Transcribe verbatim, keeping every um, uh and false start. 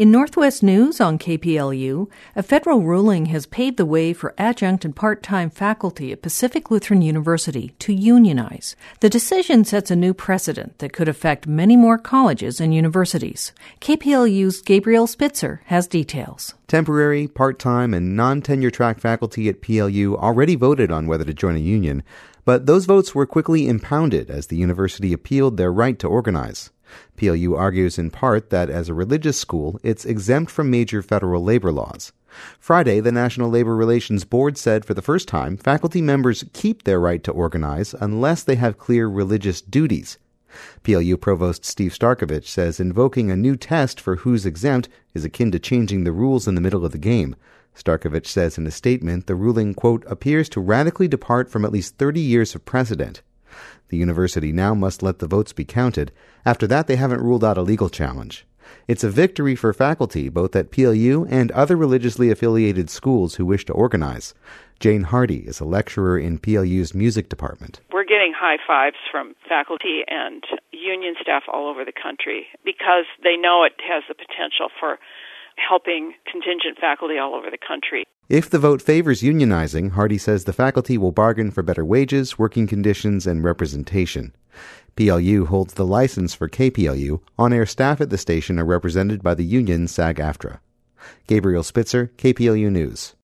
In Northwest News on K P L U, a federal ruling has paved the way for adjunct and part-time faculty at Pacific Lutheran University to unionize. The decision sets a new precedent that could affect many more colleges and universities. K P L U's Gabriel Spitzer has details. Temporary, part-time, and non-tenure track faculty at P L U already voted on whether to join a union, but those votes were quickly impounded as the university appealed their right to organize. P L U argues in part that as a religious school, it's exempt from major federal labor laws. Friday, the National Labor Relations Board said for the first time, faculty members keep their right to organize unless they have clear religious duties. P L U Provost Steve Starkovich says invoking a new test for who's exempt is akin to changing the rules in the middle of the game. Starkovich says in a statement the ruling, quote, appears to radically depart from at least thirty years of precedent. The university now must let the votes be counted. After that, they haven't ruled out a legal challenge. It's a victory for faculty, both at P L U and other religiously affiliated schools who wish to organize. Jane Hardy is a lecturer in P L U's music department. We're getting high fives from faculty and union staff all over the country because they know it has the potential for helping contingent faculty all over the country. If the vote favors unionizing, Hardy says the faculty will bargain for better wages, working conditions, and representation. P L U holds the license for K P L U. On-air staff at the station are represented by the union SAG-AFTRA. Gabriel Spitzer, K P L U News.